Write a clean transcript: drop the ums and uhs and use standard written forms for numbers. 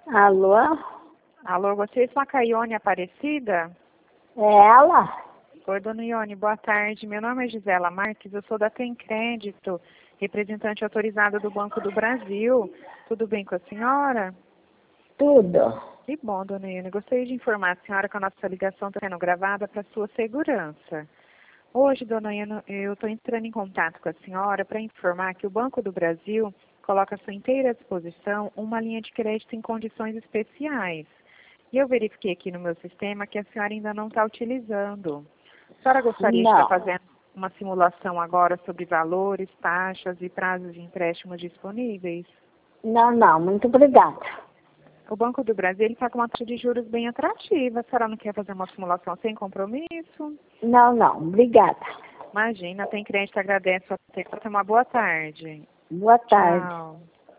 Alô? Alô, vocês são a Caione Aparecida? É ela? Oi, dona Ione, boa tarde. Meu nome é Gisela Marques, eu sou da Tem Crédito, representante autorizada do Banco do Brasil. Tudo bem com a senhora? Tudo. Que bom, dona Ione. Gostaria de informar a senhora que a nossa ligação está sendo gravada para sua segurança. Hoje, dona Ione, eu estou entrando em contato com a senhora para informar que o Banco do Brasil coloca à sua inteira disposição uma linha de crédito em condições especiais. E eu verifiquei aqui no meu sistema que a senhora ainda não está utilizando. A senhora gostaria de estar fazendo uma simulação agora sobre valores, taxas e prazos de empréstimo disponíveis? Não, muito obrigada. O Banco do Brasil está com uma taxa de juros bem atrativa. A senhora não quer fazer uma simulação sem compromisso? Não, obrigada. Imagina, Tem Crédito agradece a ter uma boa tarde. Boa tarde. Tchau.